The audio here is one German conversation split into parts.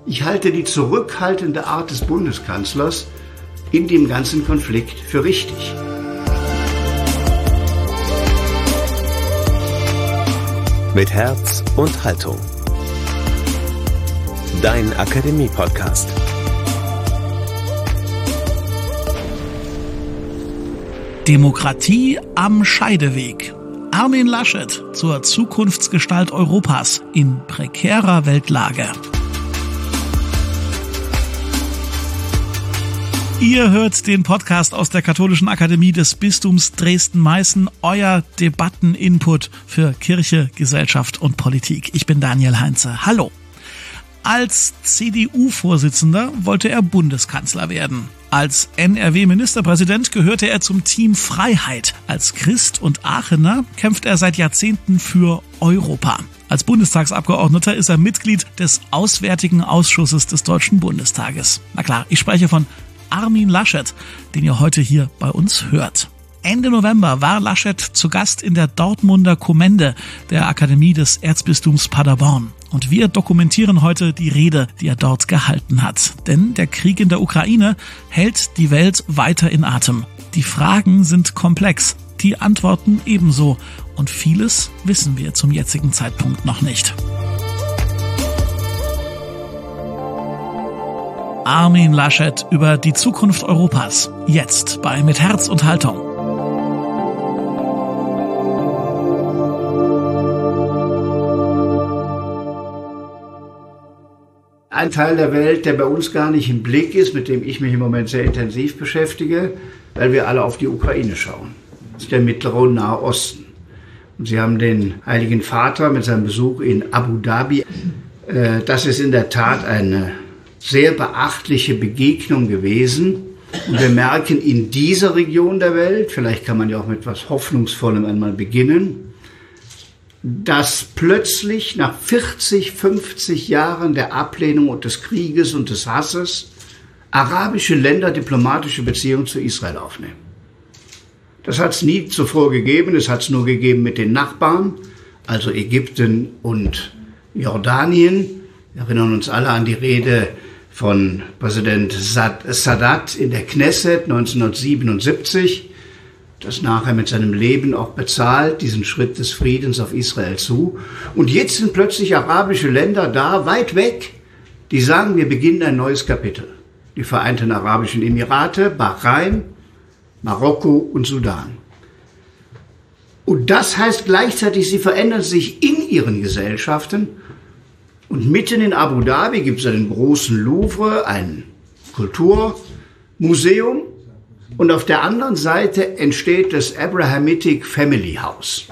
Ich halte die zurückhaltende Art des Bundeskanzlers in dem ganzen Konflikt für richtig. Mit Herz und Haltung. Dein Akademie-Podcast. Demokratie am Scheideweg. Armin Laschet zur Zukunftsgestalt Europas in prekärer Weltlage. Ihr hört den Podcast aus der Katholischen Akademie des Bistums Dresden-Meißen, euer Debatteninput für Kirche, Gesellschaft und Politik. Ich bin Daniel Heinze. Hallo. Als CDU-Vorsitzender wollte er Bundeskanzler werden. Als NRW-Ministerpräsident gehörte er zum Team Freiheit. Als Christ und Aachener kämpft er seit Jahrzehnten für Europa. Als Bundestagsabgeordneter ist er Mitglied des Auswärtigen Ausschusses des Deutschen Bundestages. Na klar, ich spreche von Armin Laschet, den ihr heute hier bei uns hört. Ende November war Laschet zu Gast in der Dortmunder Kommende der Akademie des Erzbistums Paderborn. Und wir dokumentieren heute die Rede, die er dort gehalten hat. Denn der Krieg in der Ukraine hält die Welt weiter in Atem. Die Fragen sind komplex, die Antworten ebenso. Und vieles wissen wir zum jetzigen Zeitpunkt noch nicht. Armin Laschet über die Zukunft Europas. Jetzt bei Mit Herz und Haltung. Ein Teil der Welt, der bei uns gar nicht im Blick ist, mit dem ich mich im Moment sehr intensiv beschäftige, weil wir alle auf die Ukraine schauen. Das ist der Mittlere und Nahe Osten. Und Sie haben den Heiligen Vater mit seinem Besuch in Abu Dhabi. Das ist in der Tat eine sehr beachtliche Begegnung gewesen. Und wir merken in dieser Region der Welt, vielleicht kann man ja auch mit etwas Hoffnungsvollem einmal beginnen, dass plötzlich nach 40, 50 Jahren der Ablehnung und des Krieges und des Hasses arabische Länder diplomatische Beziehungen zu Israel aufnehmen. Das hat es nie zuvor gegeben, es hat es nur gegeben mit den Nachbarn, also Ägypten und Jordanien. Wir erinnern uns alle an die Rede von Präsident Sadat in der Knesset 1977, das nachher mit seinem Leben auch bezahlt, diesen Schritt des Friedens auf Israel zu. Und jetzt sind plötzlich arabische Länder da, weit weg, die sagen, wir beginnen ein neues Kapitel. Die Vereinten Arabischen Emirate, Bahrain, Marokko und Sudan. Und das heißt gleichzeitig, sie verändern sich in ihren Gesellschaften. Und mitten in Abu Dhabi gibt es einen großen Louvre, ein Kulturmuseum. Und auf der anderen Seite entsteht das Abrahamitic Family House.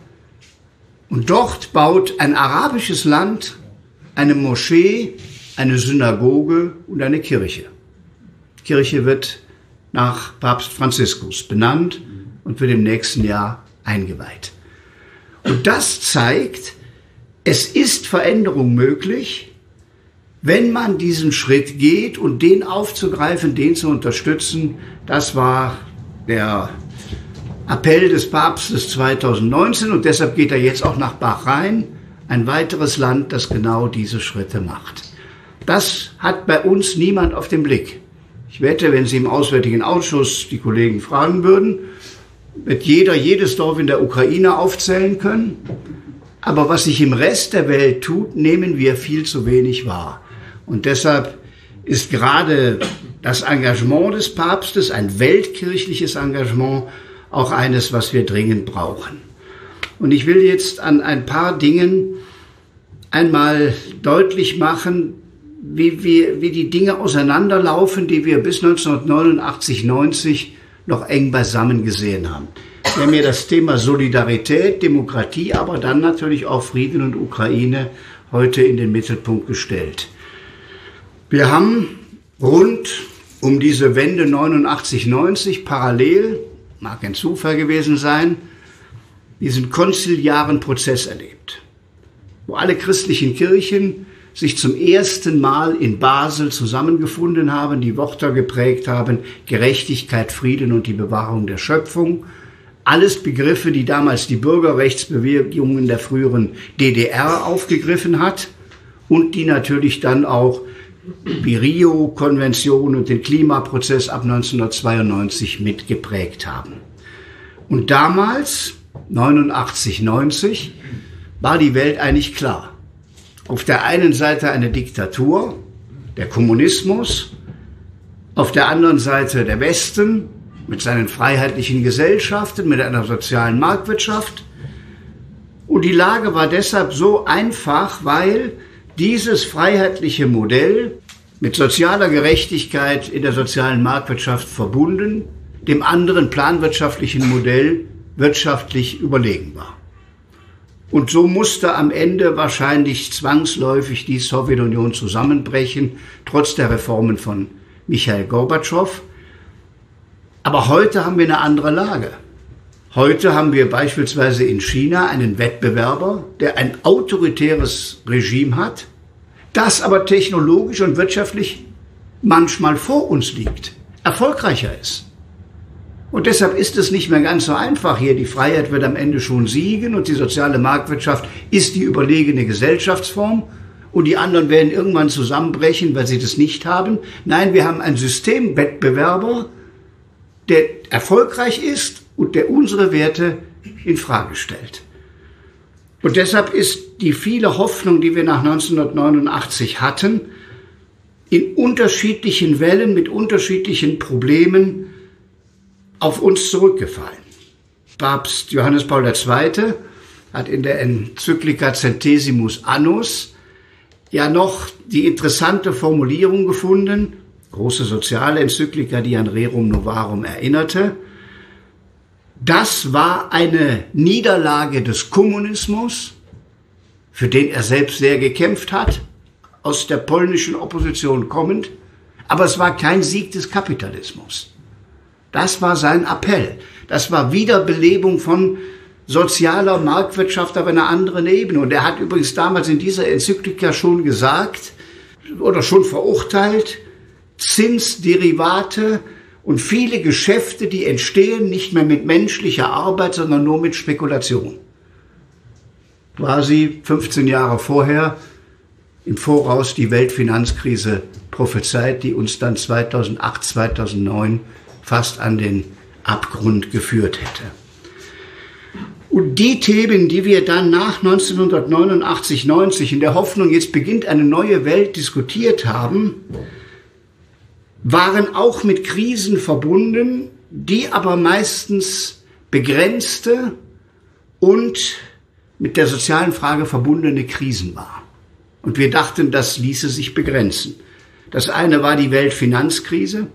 Und dort baut ein arabisches Land eine Moschee, eine Synagoge und eine Kirche. Die Kirche wird nach Papst Franziskus benannt und wird im nächsten Jahr eingeweiht. Und das zeigt, es ist Veränderung möglich, wenn man diesen Schritt geht und den aufzugreifen, den zu unterstützen. Das war der Appell des Papstes 2019 und deshalb geht er jetzt auch nach Bahrain, ein weiteres Land, das genau diese Schritte macht. Das hat bei uns niemand auf dem Blick. Ich wette, wenn Sie im Auswärtigen Ausschuss die Kollegen fragen würden, wird jedes Dorf in der Ukraine aufzählen können. Aber was sich im Rest der Welt tut, nehmen wir viel zu wenig wahr. Und deshalb ist gerade das Engagement des Papstes, ein weltkirchliches Engagement, auch eines, was wir dringend brauchen. Und ich will jetzt an ein paar Dingen einmal deutlich machen, wie die Dinge auseinanderlaufen, die wir bis 1989, 90 noch eng beisammen gesehen haben. Wir haben ja das Thema Solidarität, Demokratie, aber dann natürlich auch Frieden und Ukraine heute in den Mittelpunkt gestellt. Wir haben rund um diese Wende 89, 90 parallel, mag ein Zufall gewesen sein, diesen konziliaren Prozess erlebt, wo alle christlichen Kirchen sich zum ersten Mal in Basel zusammengefunden haben, die Worte geprägt haben, Gerechtigkeit, Frieden und die Bewahrung der Schöpfung. Alles Begriffe, die damals die Bürgerrechtsbewegungen der früheren DDR aufgegriffen hat und die natürlich dann auch die Rio-Konvention und den Klimaprozess ab 1992 mitgeprägt haben. Und damals, 89, 90, war die Welt eigentlich klar. Auf der einen Seite eine Diktatur, der Kommunismus, auf der anderen Seite der Westen mit seinen freiheitlichen Gesellschaften, mit einer sozialen Marktwirtschaft. Und die Lage war deshalb so einfach, weil dieses freiheitliche Modell mit sozialer Gerechtigkeit in der sozialen Marktwirtschaft verbunden, dem anderen planwirtschaftlichen Modell wirtschaftlich überlegen war. Und so musste am Ende wahrscheinlich zwangsläufig die Sowjetunion zusammenbrechen, trotz der Reformen von Michail Gorbatschow. Aber heute haben wir eine andere Lage. Heute haben wir beispielsweise in China einen Wettbewerber, der ein autoritäres Regime hat, das aber technologisch und wirtschaftlich manchmal vor uns liegt, erfolgreicher ist. Und deshalb ist es nicht mehr ganz so einfach hier. Die Freiheit wird am Ende schon siegen und die soziale Marktwirtschaft ist die überlegene Gesellschaftsform und die anderen werden irgendwann zusammenbrechen, weil sie das nicht haben. Nein, wir haben einen Systemwettbewerber, der erfolgreich ist und der unsere Werte in Frage stellt. Und deshalb ist die viele Hoffnung, die wir nach 1989 hatten, in unterschiedlichen Wellen mit unterschiedlichen Problemen auf uns zurückgefallen. Papst Johannes Paul II. Hat in der Enzyklika Centesimus Annus ja noch die interessante Formulierung gefunden, große soziale Enzyklika, die an Rerum Novarum erinnerte. Das war eine Niederlage des Kommunismus, für den er selbst sehr gekämpft hat, aus der polnischen Opposition kommend, aber es war kein Sieg des Kapitalismus. Das war sein Appell. Das war Wiederbelebung von sozialer Marktwirtschaft auf einer anderen Ebene. Und er hat übrigens damals in dieser Enzyklika schon gesagt oder schon verurteilt, Zinsderivate und viele Geschäfte, die entstehen, nicht mehr mit menschlicher Arbeit, sondern nur mit Spekulation. Quasi 15 Jahre vorher im Voraus die Weltfinanzkrise prophezeit, die uns dann 2008, 2009 fast an den Abgrund geführt hätte. Und die Themen, die wir dann nach 1989, 90 in der Hoffnung, jetzt beginnt eine neue Welt, diskutiert haben, waren auch mit Krisen verbunden, die aber meistens begrenzte und mit der sozialen Frage verbundene Krisen waren. Und wir dachten, das ließe sich begrenzen. Das eine war die Weltfinanzkrise,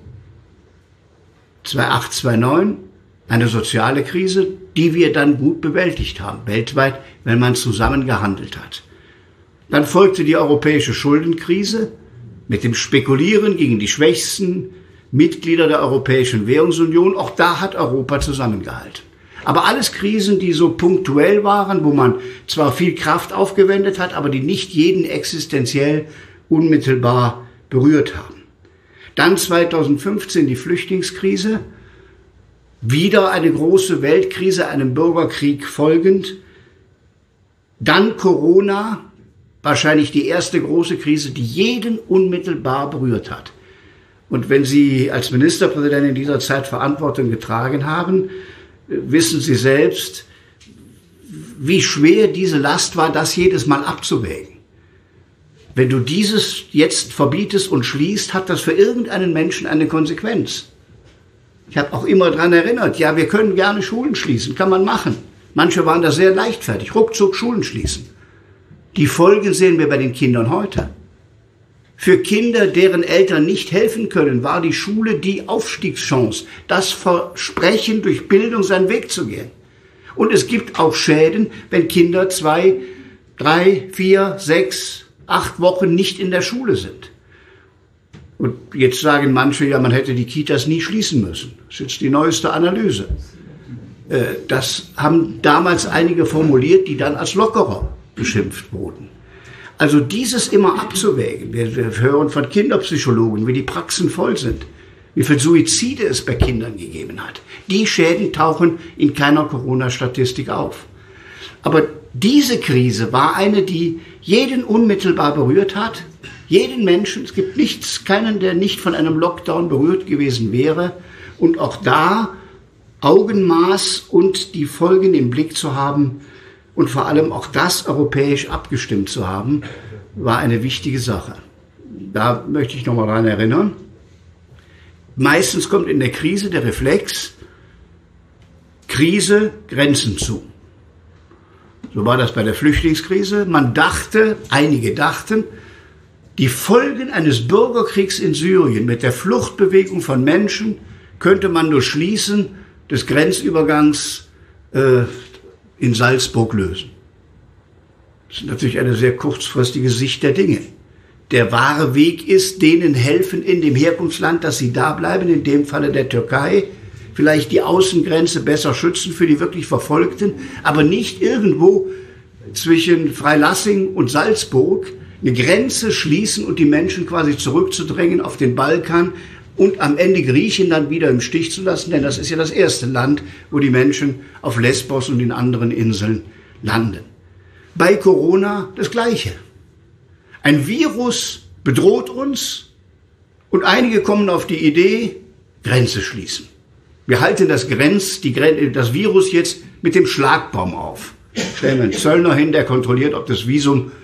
2008, 2009, eine soziale Krise, die wir dann gut bewältigt haben, weltweit, wenn man zusammen gehandelt hat. Dann folgte die europäische Schuldenkrise mit dem Spekulieren gegen die schwächsten Mitglieder der Europäischen Währungsunion. Auch da hat Europa zusammengehalten. Aber alles Krisen, die so punktuell waren, wo man zwar viel Kraft aufgewendet hat, aber die nicht jeden existenziell unmittelbar berührt haben. Dann 2015 die Flüchtlingskrise, wieder eine große Weltkrise, einem Bürgerkrieg folgend. Dann Corona, wahrscheinlich die erste große Krise, die jeden unmittelbar berührt hat. Und wenn Sie als Ministerpräsident in dieser Zeit Verantwortung getragen haben, wissen Sie selbst, wie schwer diese Last war, das jedes Mal abzuwägen. Wenn du dieses jetzt verbietest und schließt, hat das für irgendeinen Menschen eine Konsequenz. Ich habe auch immer daran erinnert, ja, wir können gerne Schulen schließen, kann man machen. Manche waren da sehr leichtfertig, ruckzuck Schulen schließen. Die Folgen sehen wir bei den Kindern heute. Für Kinder, deren Eltern nicht helfen können, war die Schule die Aufstiegschance, das Versprechen, durch Bildung seinen Weg zu gehen. Und es gibt auch Schäden, wenn Kinder 2, 3, 4, 6, 8 Wochen nicht in der Schule sind. Und jetzt sagen manche, ja, man hätte die Kitas nie schließen müssen. Das ist jetzt die neueste Analyse. Das haben damals einige formuliert, die dann als Lockerer beschimpft wurden. Also dieses immer abzuwägen. Wir hören von Kinderpsychologen, wie die Praxen voll sind, wie viele Suizide es bei Kindern gegeben hat. Die Schäden tauchen in keiner Corona-Statistik auf. Aber diese Krise war eine, die jeden unmittelbar berührt hat. Jeden Menschen, es gibt keinen, der nicht von einem Lockdown berührt gewesen wäre. Und auch da Augenmaß und die Folgen im Blick zu haben und vor allem auch das europäisch abgestimmt zu haben, war eine wichtige Sache. Da möchte ich nochmal dran erinnern. Meistens kommt in der Krise der Reflex, Krise, Grenzen zu. So war das bei der Flüchtlingskrise. Einige dachten, die Folgen eines Bürgerkriegs in Syrien mit der Fluchtbewegung von Menschen könnte man durch Schließen des Grenzübergangs in Salzburg lösen. Das ist natürlich eine sehr kurzfristige Sicht der Dinge. Der wahre Weg ist, denen helfen in dem Herkunftsland, dass sie da bleiben, in dem Falle der Türkei, vielleicht die Außengrenze besser schützen für die wirklich Verfolgten, aber nicht irgendwo zwischen Freilassing und Salzburg eine Grenze schließen und die Menschen quasi zurückzudrängen auf den Balkan und am Ende Griechenland wieder im Stich zu lassen, denn das ist ja das erste Land, wo die Menschen auf Lesbos und in anderen Inseln landen. Bei Corona das Gleiche. Ein Virus bedroht uns und einige kommen auf die Idee, Grenze schließen. Wir halten das Virus jetzt mit dem Schlagbaum auf. Stellen wir einen Zöllner hin, der kontrolliert, ob das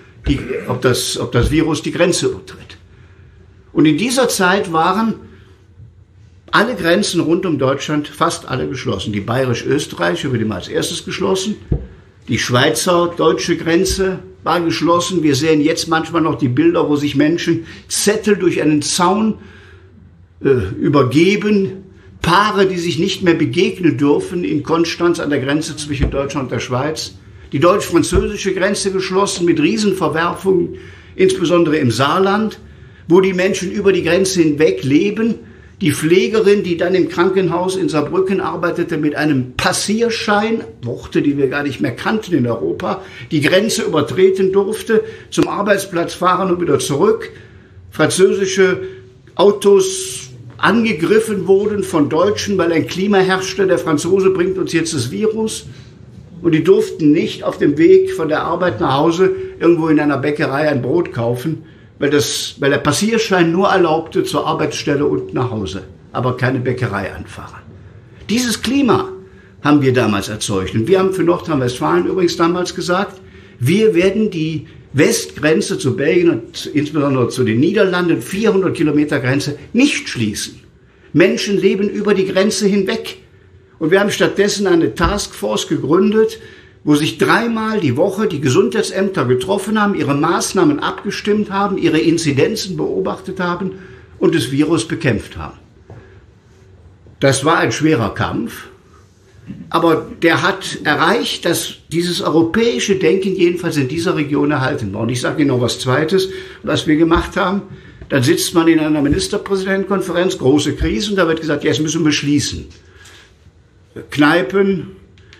Virus die Grenze übertritt. Und in dieser Zeit waren alle Grenzen rund um Deutschland, fast alle geschlossen. Die bayerisch-österreichische wurde mal als erstes geschlossen. Die schweizer-deutsche Grenze war geschlossen. Wir sehen jetzt manchmal noch die Bilder, wo sich Menschen Zettel durch einen Zaun übergeben. Paare, die sich nicht mehr begegnen dürfen in Konstanz an der Grenze zwischen Deutschland und der Schweiz. Die deutsch-französische Grenze geschlossen mit Riesenverwerfungen, insbesondere im Saarland, wo die Menschen über die Grenze hinweg leben. Die Pflegerin, die dann im Krankenhaus in Saarbrücken arbeitete, mit einem Passierschein, Worte, die wir gar nicht mehr kannten in Europa, die Grenze übertreten durfte, zum Arbeitsplatz fahren und wieder zurück. Französische Autos angegriffen wurden von Deutschen, weil ein Klima herrschte, der Franzose bringt uns jetzt das Virus. Und die durften nicht auf dem Weg von der Arbeit nach Hause irgendwo in einer Bäckerei ein Brot kaufen, weil der Passierschein nur erlaubte zur Arbeitsstelle und nach Hause, aber keine Bäckerei anfahren. Dieses Klima haben wir damals erzeugt. Und wir haben für Nordrhein-Westfalen übrigens damals gesagt, wir werden die Westgrenze zu Belgien und insbesondere zu den Niederlanden, 400 Kilometer Grenze, nicht schließen. Menschen leben über die Grenze hinweg. Und wir haben stattdessen eine Taskforce gegründet, wo sich 3-mal die Woche die Gesundheitsämter getroffen haben, ihre Maßnahmen abgestimmt haben, ihre Inzidenzen beobachtet haben und das Virus bekämpft haben. Das war ein schwerer Kampf, aber der hat erreicht, dass dieses europäische Denken jedenfalls in dieser Region erhalten war. Und ich sage Ihnen noch was Zweites, was wir gemacht haben. Dann sitzt man in einer Ministerpräsidentenkonferenz, große Krise, und da wird gesagt, jetzt müssen wir schließen. Kneipen,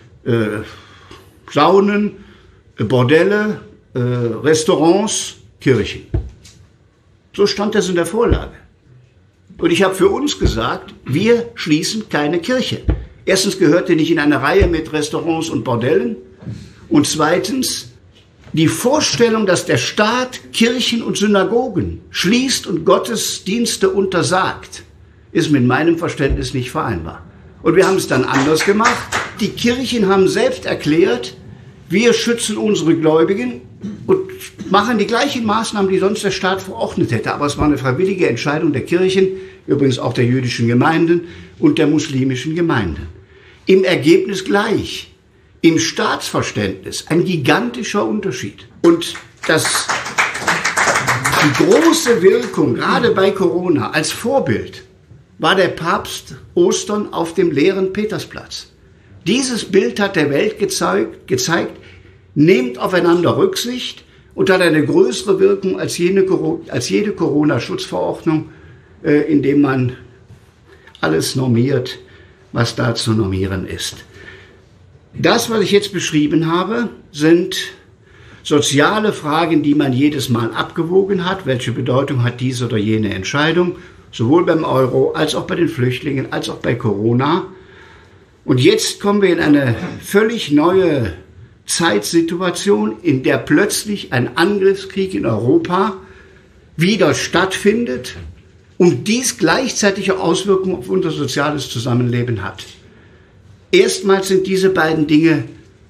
Saunen, Bordelle, Restaurants, Kirchen. So stand das in der Vorlage. Und ich habe für uns gesagt, wir schließen keine Kirche. Erstens gehört die nicht in eine Reihe mit Restaurants und Bordellen. Und zweitens, die Vorstellung, dass der Staat Kirchen und Synagogen schließt und Gottesdienste untersagt, ist mit meinem Verständnis nicht vereinbar. Und wir haben es dann anders gemacht. Die Kirchen haben selbst erklärt, wir schützen unsere Gläubigen und machen die gleichen Maßnahmen, die sonst der Staat verordnet hätte. Aber es war eine freiwillige Entscheidung der Kirchen, übrigens auch der jüdischen Gemeinden und der muslimischen Gemeinden. Im Ergebnis gleich. Im Staatsverständnis ein gigantischer Unterschied. Und die große Wirkung, gerade bei Corona, als Vorbild, war der Papst Ostern auf dem leeren Petersplatz. Dieses Bild hat der Welt gezeigt, nehmt aufeinander Rücksicht und hat eine größere Wirkung als jede Corona-Schutzverordnung, indem man alles normiert, was da zu normieren ist. Das, was ich jetzt beschrieben habe, sind soziale Fragen, die man jedes Mal abgewogen hat. Welche Bedeutung hat diese oder jene Entscheidung? Sowohl beim Euro, als auch bei den Flüchtlingen, als auch bei Corona. Und jetzt kommen wir in eine völlig neue Zeitsituation, in der plötzlich ein Angriffskrieg in Europa wieder stattfindet und dies gleichzeitige Auswirkungen auf unser soziales Zusammenleben hat. Erstmals sind diese beiden Dinge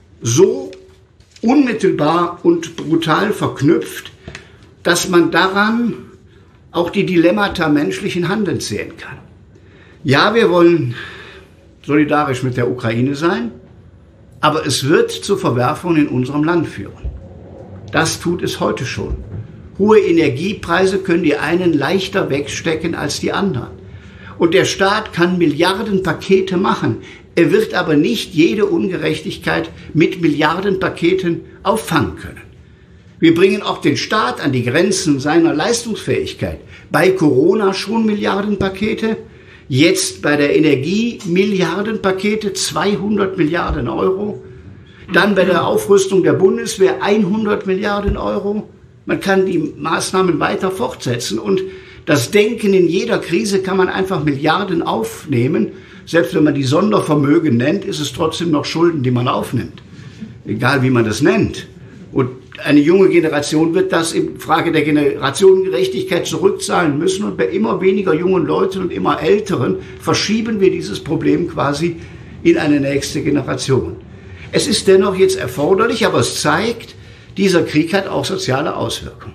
so unmittelbar und brutal verknüpft, dass man daran auch die Dilemmata menschlichen Handelns sehen kann. Ja, wir wollen solidarisch mit der Ukraine sein, aber es wird zu Verwerfungen in unserem Land führen. Das tut es heute schon. Hohe Energiepreise können die einen leichter wegstecken als die anderen. Und der Staat kann Milliardenpakete machen. Er wird aber nicht jede Ungerechtigkeit mit Milliardenpaketen auffangen können. Wir bringen auch den Staat an die Grenzen seiner Leistungsfähigkeit. Bei Corona schon Milliardenpakete, jetzt bei der Energie Milliardenpakete, 200 Milliarden Euro. Dann bei der Aufrüstung der Bundeswehr 100 Milliarden Euro. Man kann die Maßnahmen weiter fortsetzen und das Denken in jeder Krise kann man einfach Milliarden aufnehmen. Selbst wenn man die Sondervermögen nennt, ist es trotzdem noch Schulden, die man aufnimmt. Egal wie man das nennt. Und eine junge Generation wird das in Frage der Generationengerechtigkeit zurückzahlen müssen. Und bei immer weniger jungen Leuten und immer älteren verschieben wir dieses Problem quasi in eine nächste Generation. Es ist dennoch jetzt erforderlich, aber es zeigt, dieser Krieg hat auch soziale Auswirkungen.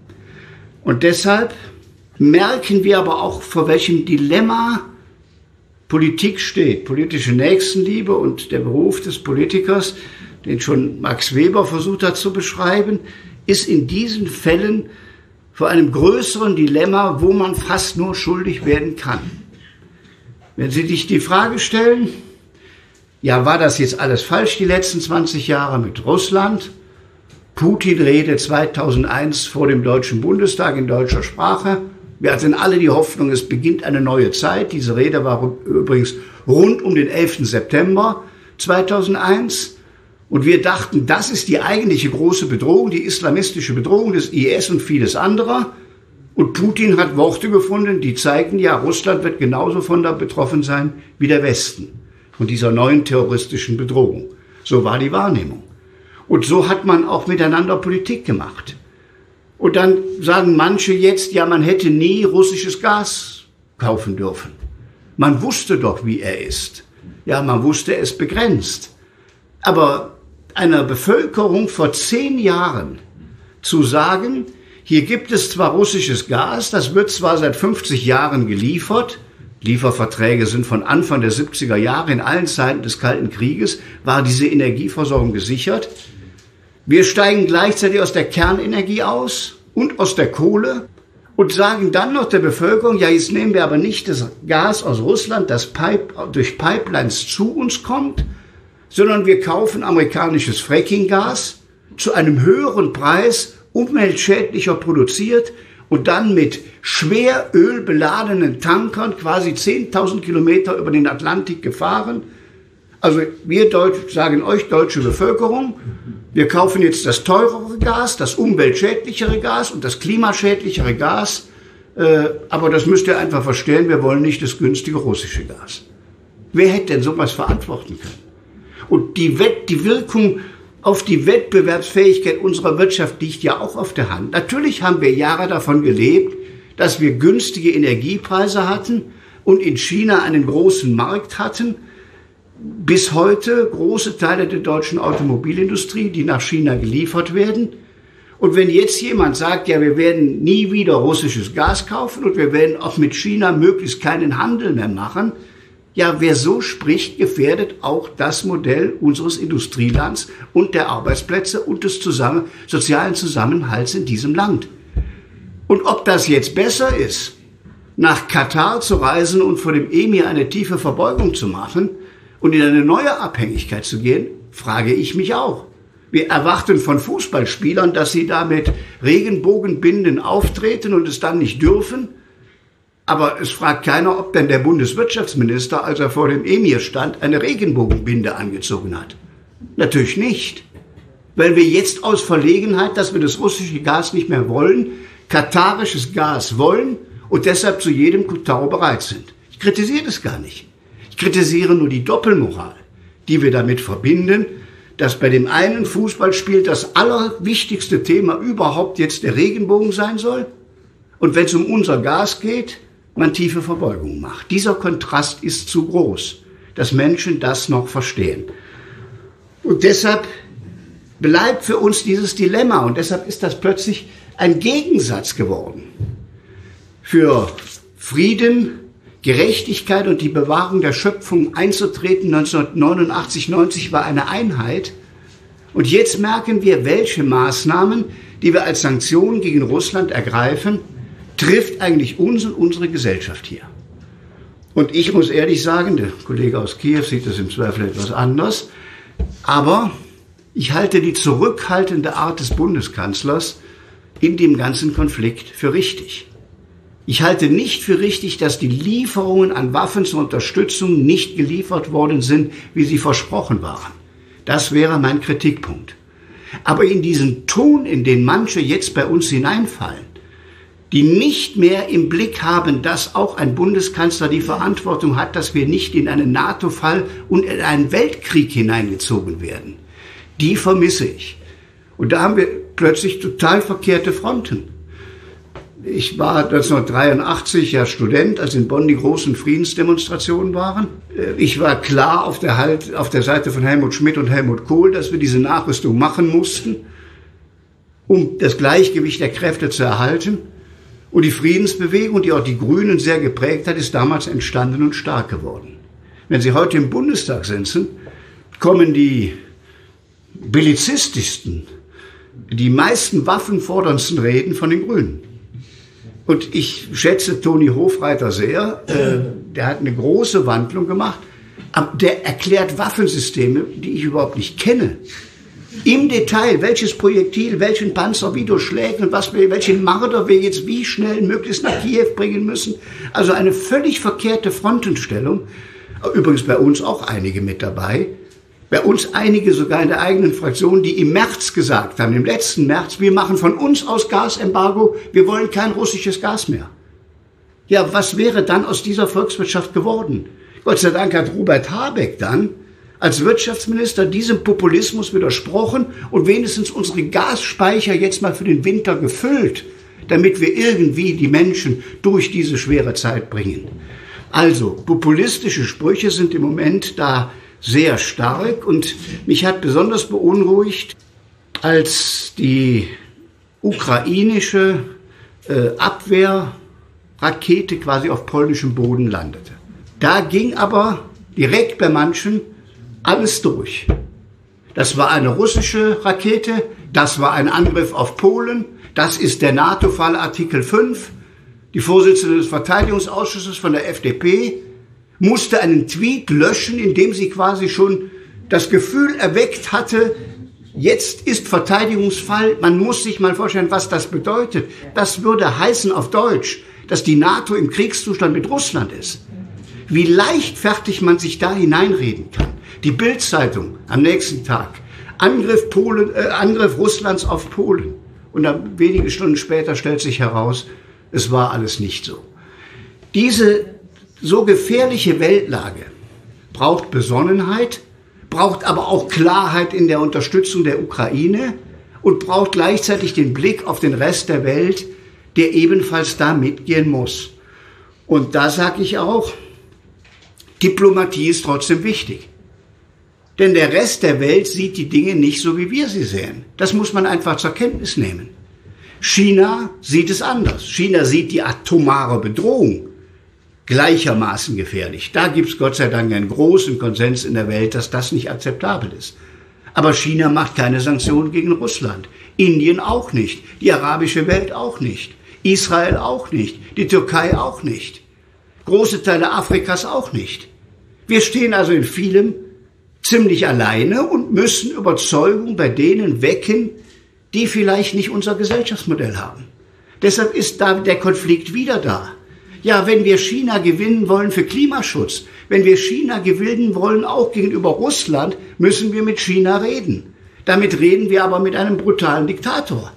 Und deshalb merken wir aber auch, vor welchem Dilemma Politik steht. Politische Nächstenliebe und der Beruf des Politikers, den schon Max Weber versucht hat zu beschreiben, ist in diesen Fällen vor einem größeren Dilemma, wo man fast nur schuldig werden kann. Wenn Sie sich die Frage stellen, ja, war das jetzt alles falsch die letzten 20 Jahre mit Russland? Putin redet 2001 vor dem Deutschen Bundestag in deutscher Sprache. Wir hatten alle die Hoffnung, es beginnt eine neue Zeit. Diese Rede war übrigens rund um den 11. September 2001. Und wir dachten, das ist die eigentliche große Bedrohung, die islamistische Bedrohung des IS und vieles anderer. Und Putin hat Worte gefunden, die zeigen, ja, Russland wird genauso von da betroffen sein wie der Westen. Von dieser neuen terroristischen Bedrohung. So war die Wahrnehmung. Und so hat man auch miteinander Politik gemacht. Und dann sagen manche jetzt, ja, man hätte nie russisches Gas kaufen dürfen. Man wusste doch, wie er ist. Ja, man wusste es begrenzt. Aber einer Bevölkerung vor 10 Jahren zu sagen, hier gibt es zwar russisches Gas, das wird zwar seit 50 Jahren geliefert, Lieferverträge sind von Anfang der 70er Jahre, in allen Zeiten des Kalten Krieges war diese Energieversorgung gesichert. Wir steigen gleichzeitig aus der Kernenergie aus und aus der Kohle und sagen dann noch der Bevölkerung, ja, jetzt nehmen wir aber nicht das Gas aus Russland, das durch Pipelines zu uns kommt, sondern wir kaufen amerikanisches Fracking-Gas zu einem höheren Preis, umweltschädlicher produziert und dann mit schwer ölbeladenen Tankern quasi 10.000 Kilometer über den Atlantik gefahren. Also wir sagen euch, deutsche Bevölkerung, wir kaufen jetzt das teurere Gas, das umweltschädlichere Gas und das klimaschädlichere Gas. Aber das müsst ihr einfach verstehen, wir wollen nicht das günstige russische Gas. Wer hätte denn sowas verantworten können? Und die Wirkung auf die Wettbewerbsfähigkeit unserer Wirtschaft liegt ja auch auf der Hand. Natürlich haben wir Jahre davon gelebt, dass wir günstige Energiepreise hatten und in China einen großen Markt hatten. Bis heute große Teile der deutschen Automobilindustrie, die nach China geliefert werden. Und wenn jetzt jemand sagt, ja, wir werden nie wieder russisches Gas kaufen und wir werden auch mit China möglichst keinen Handel mehr machen, ja, wer so spricht, gefährdet auch das Modell unseres Industrielands und der Arbeitsplätze und des sozialen Zusammenhalts in diesem Land. Und ob das jetzt besser ist, nach Katar zu reisen und vor dem Emir eine tiefe Verbeugung zu machen und in eine neue Abhängigkeit zu gehen, frage ich mich auch. Wir erwarten von Fußballspielern, dass sie da mit Regenbogenbinden auftreten und es dann nicht dürfen. Aber es fragt keiner, ob denn der Bundeswirtschaftsminister, als er vor dem Emir stand, eine Regenbogenbinde angezogen hat. Natürlich nicht. Weil wir jetzt aus Verlegenheit, dass wir das russische Gas nicht mehr wollen, katarisches Gas wollen und deshalb zu jedem Kutau bereit sind. Ich kritisiere das gar nicht. Ich kritisiere nur die Doppelmoral, die wir damit verbinden, dass bei dem einen Fußballspiel das allerwichtigste Thema überhaupt jetzt der Regenbogen sein soll und wenn es um unser Gas geht, man tiefe Verbeugung macht. Dieser Kontrast ist zu groß, dass Menschen das noch verstehen. Und deshalb bleibt für uns dieses Dilemma und deshalb ist das plötzlich ein Gegensatz geworden. Für Frieden, Gerechtigkeit und die Bewahrung der Schöpfung einzutreten 1989, 90 war eine Einheit. Und jetzt merken wir, welche Maßnahmen, die wir als Sanktionen gegen Russland ergreifen, trifft eigentlich uns und unsere Gesellschaft hier. Und ich muss ehrlich sagen, der Kollege aus Kiew sieht das im Zweifel etwas anders, aber ich halte die zurückhaltende Art des Bundeskanzlers in dem ganzen Konflikt für richtig. Ich halte nicht für richtig, dass die Lieferungen an Waffen zur Unterstützung nicht geliefert worden sind, wie sie versprochen waren. Das wäre mein Kritikpunkt. Aber in diesen Ton, in den manche jetzt bei uns hineinfallen, die nicht mehr im Blick haben, dass auch ein Bundeskanzler die Verantwortung hat, dass wir nicht in einen NATO-Fall und in einen Weltkrieg hineingezogen werden, die vermisse ich. Und da haben wir plötzlich total verkehrte Fronten. Ich war 1983 ja Student, als in Bonn die großen Friedensdemonstrationen waren. Ich war klar auf der Seite von Helmut Schmidt und Helmut Kohl, dass wir diese Nachrüstung machen mussten, um das Gleichgewicht der Kräfte zu erhalten. Und die Friedensbewegung, die auch die Grünen sehr geprägt hat, ist damals entstanden und stark geworden. Wenn Sie heute im Bundestag sitzen, kommen die bellizistischsten, die meisten waffenforderndsten Reden von den Grünen. Und ich schätze Toni Hofreiter sehr, der hat eine große Wandlung gemacht, aber der erklärt Waffensysteme, die ich überhaupt nicht kenne. Im Detail, welches Projektil, welchen Panzer wie durchschlägt und welchen Marder wir jetzt wie schnell möglichst nach Kiew bringen müssen. Also eine völlig verkehrte Frontenstellung. Übrigens bei uns auch einige mit dabei. Bei uns einige sogar in der eigenen Fraktion, die im März gesagt haben, im letzten März, wir machen von uns aus Gasembargo, wir wollen kein russisches Gas mehr. Ja, was wäre dann aus dieser Volkswirtschaft geworden? Gott sei Dank hat Robert Habeck dann als Wirtschaftsminister diesem Populismus widersprochen und wenigstens unsere Gasspeicher jetzt mal für den Winter gefüllt, damit wir irgendwie die Menschen durch diese schwere Zeit bringen. Also, populistische Sprüche sind im Moment da sehr stark und mich hat besonders beunruhigt, als die ukrainische Abwehrrakete quasi auf polnischem Boden landete. Da ging aber direkt bei manchen alles durch. Das war eine russische Rakete, das war ein Angriff auf Polen, das ist der NATO-Fall Artikel 5. Die Vorsitzende des Verteidigungsausschusses von der FDP musste einen Tweet löschen, in dem sie quasi schon das Gefühl erweckt hatte, jetzt ist Verteidigungsfall, man muss sich mal vorstellen, was das bedeutet. Das würde heißen auf Deutsch, dass die NATO im Kriegszustand mit Russland ist. Wie leichtfertig man sich da hineinreden kann. Die Bild-Zeitung am nächsten Tag. Angriff Russlands auf Polen. Und dann wenige Stunden später stellt sich heraus, es war alles nicht so. Diese so gefährliche Weltlage braucht Besonnenheit, braucht aber auch Klarheit in der Unterstützung der Ukraine und braucht gleichzeitig den Blick auf den Rest der Welt, der ebenfalls da mitgehen muss. Und da sage ich auch, Diplomatie ist trotzdem wichtig. Denn der Rest der Welt sieht die Dinge nicht so, wie wir sie sehen. Das muss man einfach zur Kenntnis nehmen. China sieht es anders. China sieht die atomare Bedrohung gleichermaßen gefährlich. Da gibt es Gott sei Dank einen großen Konsens in der Welt, dass das nicht akzeptabel ist. Aber China macht keine Sanktionen gegen Russland. Indien auch nicht. Die arabische Welt auch nicht. Israel auch nicht. Die Türkei auch nicht. Große Teile Afrikas auch nicht. Wir stehen also in vielem ziemlich alleine und müssen Überzeugung bei denen wecken, die vielleicht nicht unser Gesellschaftsmodell haben. Deshalb ist da der Konflikt wieder da. Ja, wenn wir China gewinnen wollen für Klimaschutz, wenn wir China gewinnen wollen auch gegenüber Russland, müssen wir mit China reden. Damit reden wir aber mit einem brutalen Diktator.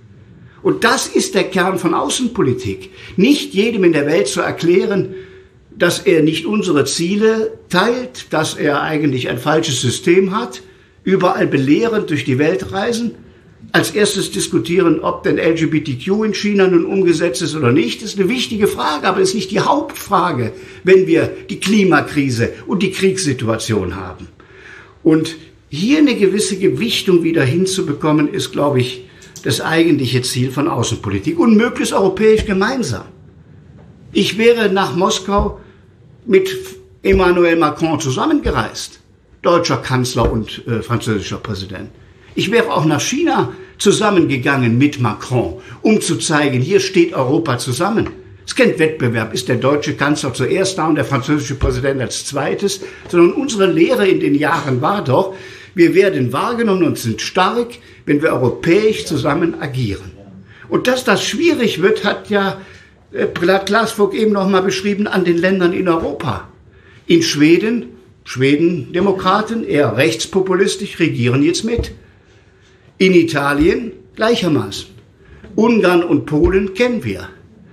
Und das ist der Kern von Außenpolitik. Nicht jedem in der Welt zu erklären, dass er nicht unsere Ziele teilt, dass er eigentlich ein falsches System hat, überall belehrend durch die Welt reisen, als erstes diskutieren, ob denn LGBTQ in China nun umgesetzt ist oder nicht. Das ist eine wichtige Frage, aber das ist nicht die Hauptfrage, wenn wir die Klimakrise und die Kriegssituation haben. Und hier eine gewisse Gewichtung wieder hinzubekommen, ist, glaube ich, das eigentliche Ziel von Außenpolitik und möglichst europäisch gemeinsam. Ich wäre nach Moskau mit Emmanuel Macron zusammengereist, deutscher Kanzler und französischer Präsident. Ich wäre auch nach China zusammengegangen mit Macron, um zu zeigen, hier steht Europa zusammen. Es kennt Wettbewerb, ist der deutsche Kanzler zuerst da und der französische Präsident als zweites, sondern unsere Lehre in den Jahren war doch, wir werden wahrgenommen und sind stark, wenn wir europäisch zusammen agieren. Und dass das schwierig wird, hat ja Glasvogt eben noch mal beschrieben an den Ländern in Europa. In Schweden Demokraten, eher rechtspopulistisch, regieren jetzt mit. In Italien gleichermaßen. Ungarn und Polen kennen wir.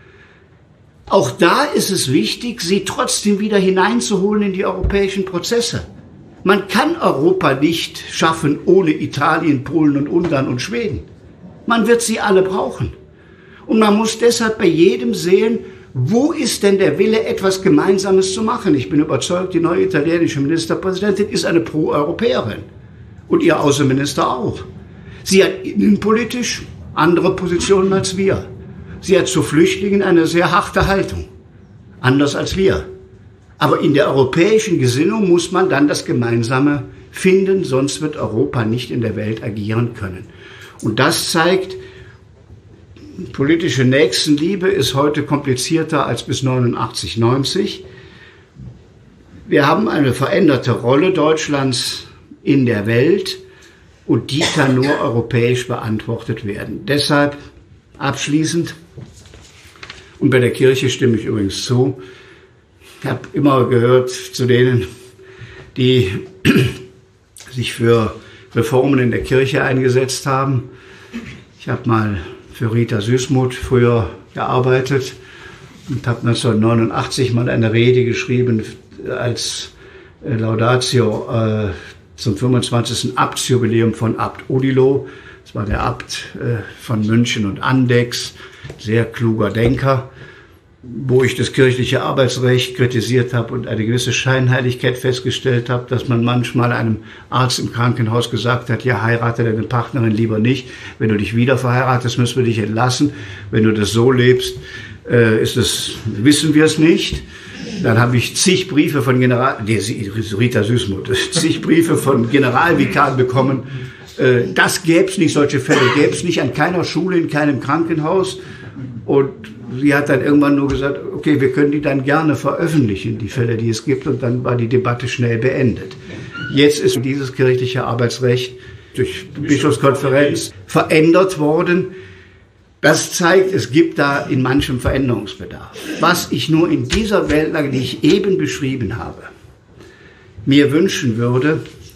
Auch da ist es wichtig, sie trotzdem wieder hineinzuholen in die europäischen Prozesse. Man kann Europa nicht schaffen ohne Italien, Polen und Ungarn und Schweden. Man wird sie alle brauchen. Und man muss deshalb bei jedem sehen, wo ist denn der Wille, etwas Gemeinsames zu machen? Ich bin überzeugt, die neue italienische Ministerpräsidentin ist eine Pro-Europäerin. Und ihr Außenminister auch. Sie hat innenpolitisch andere Positionen als wir. Sie hat zu Flüchtlingen eine sehr harte Haltung. Anders als wir. Aber in der europäischen Gesinnung muss man dann das Gemeinsame finden, sonst wird Europa nicht in der Welt agieren können. Und das zeigt, politische Nächstenliebe ist heute komplizierter als bis 89, 90. Wir haben eine veränderte Rolle Deutschlands in der Welt und die kann nur europäisch beantwortet werden. Deshalb abschließend, und bei der Kirche stimme ich übrigens zu, ich habe immer gehört zu denen, die sich für Reformen in der Kirche eingesetzt haben. Ich habe mal für Rita Süssmuth früher gearbeitet und habe 1989 mal eine Rede geschrieben als Laudatio zum 25. Abtsjubiläum von Abt Odilo. Das war der Abt von München und Andechs, sehr kluger Denker, wo ich das kirchliche Arbeitsrecht kritisiert habe und eine gewisse Scheinheiligkeit festgestellt habe, dass man manchmal einem Arzt im Krankenhaus gesagt hat, ja, heirate deine Partnerin lieber nicht. Wenn du dich wieder verheiratest, müssen wir dich entlassen. Wenn du das so lebst, wissen wir es nicht. Dann habe ich zig Briefe von Rita Süssmuth, zig Briefe von Generalvikaren bekommen. Das gäbe es nicht, solche Fälle gäbe es nicht an keiner Schule, in keinem Krankenhaus. Und sie hat dann irgendwann nur gesagt, okay, wir können die dann gerne veröffentlichen, die Fälle, die es gibt. Und dann war die Debatte schnell beendet. Jetzt ist dieses kirchliche Arbeitsrecht durch Bischofskonferenz verändert worden. Das zeigt, es gibt da in manchem Veränderungsbedarf. Was ich nur in dieser Weltlage, die ich eben beschrieben habe, mir wünschen würde,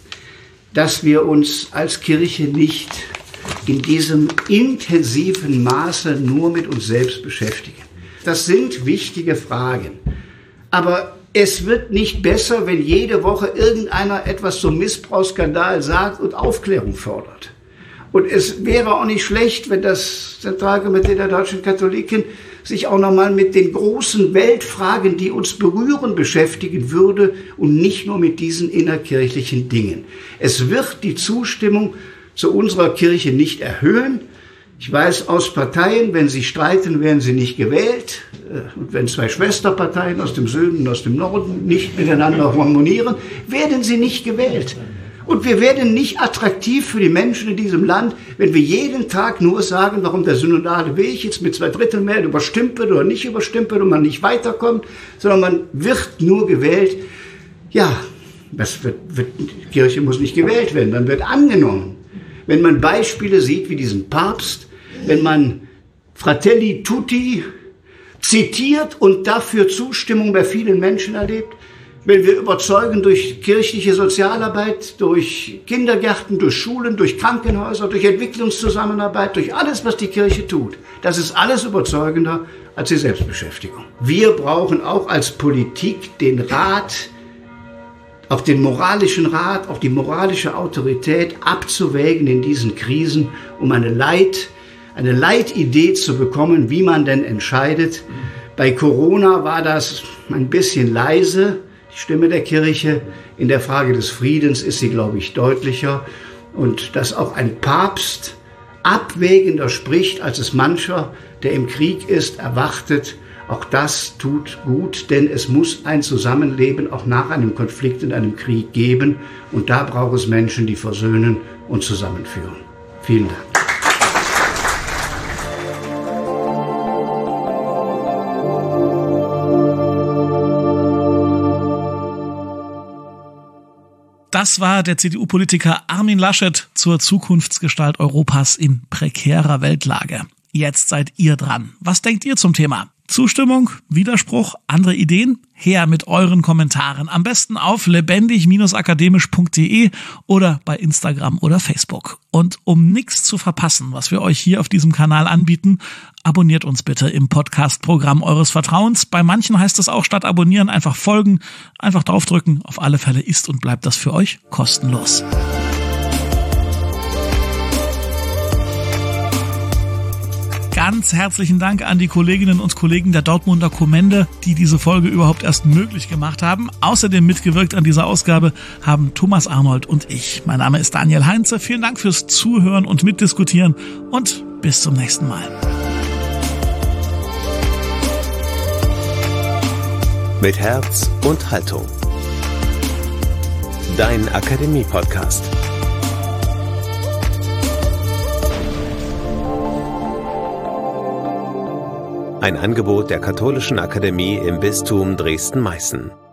dass wir uns als Kirche nicht in diesem intensiven Maße nur mit uns selbst beschäftigen. Das sind wichtige Fragen. Aber es wird nicht besser, wenn jede Woche irgendeiner etwas zum Missbrauchsskandal sagt und Aufklärung fordert. Und es wäre auch nicht schlecht, wenn das Zentralkomitee der deutschen Katholiken sich auch nochmal mit den großen Weltfragen, die uns berühren, beschäftigen würde und nicht nur mit diesen innerkirchlichen Dingen. Es wird die Zustimmung zu unserer Kirche nicht erhöhen. Ich weiß aus Parteien, wenn sie streiten, werden sie nicht gewählt. Und wenn zwei Schwesterparteien aus dem Süden und aus dem Norden nicht miteinander harmonieren, werden sie nicht gewählt. Und wir werden nicht attraktiv für die Menschen in diesem Land, wenn wir jeden Tag nur sagen, warum der synodale Weg jetzt mit 2/3 Mehrheit überstimmt wird oder nicht überstimmt wird und man nicht weiterkommt, sondern man wird nur gewählt. Ja, die Kirche muss nicht gewählt werden, dann wird angenommen. Wenn man Beispiele sieht wie diesen Papst, wenn man Fratelli Tutti zitiert und dafür Zustimmung bei vielen Menschen erlebt, wenn wir überzeugen durch kirchliche Sozialarbeit, durch Kindergärten, durch Schulen, durch Krankenhäuser, durch Entwicklungszusammenarbeit, durch alles, was die Kirche tut. Das ist alles überzeugender als die Selbstbeschäftigung. Wir brauchen auch als Politik den Rat auch den moralischen Rat, auch die moralische Autorität abzuwägen in diesen Krisen, um eine Leitidee zu bekommen, wie man denn entscheidet. Bei Corona war das ein bisschen leise, die Stimme der Kirche. In der Frage des Friedens ist sie, glaube ich, deutlicher. Und dass auch ein Papst abwägender spricht, als es mancher, der im Krieg ist, erwartet. Auch das tut gut, denn es muss ein Zusammenleben auch nach einem Konflikt und einem Krieg geben. Und da braucht es Menschen, die versöhnen und zusammenführen. Vielen Dank. Das war der CDU-Politiker Armin Laschet zur Zukunftsgestalt Europas in prekärer Weltlage. Jetzt seid ihr dran. Was denkt ihr zum Thema? Zustimmung, Widerspruch, andere Ideen? Her mit euren Kommentaren. Am besten auf lebendig-akademisch.de oder bei Instagram oder Facebook. Und um nichts zu verpassen, was wir euch hier auf diesem Kanal anbieten, abonniert uns bitte im Podcast-Programm eures Vertrauens. Bei manchen heißt es auch statt abonnieren einfach folgen, einfach draufdrücken. Auf alle Fälle ist und bleibt das für euch kostenlos. Ganz herzlichen Dank an die Kolleginnen und Kollegen der Dortmunder Kommende, die diese Folge überhaupt erst möglich gemacht haben. Außerdem mitgewirkt an dieser Ausgabe haben Thomas Arnold und ich. Mein Name ist Daniel Heinze. Vielen Dank fürs Zuhören und Mitdiskutieren und bis zum nächsten Mal. Mit Herz und Haltung. Dein Akademie-Podcast. Ein Angebot der Katholischen Akademie im Bistum Dresden-Meißen.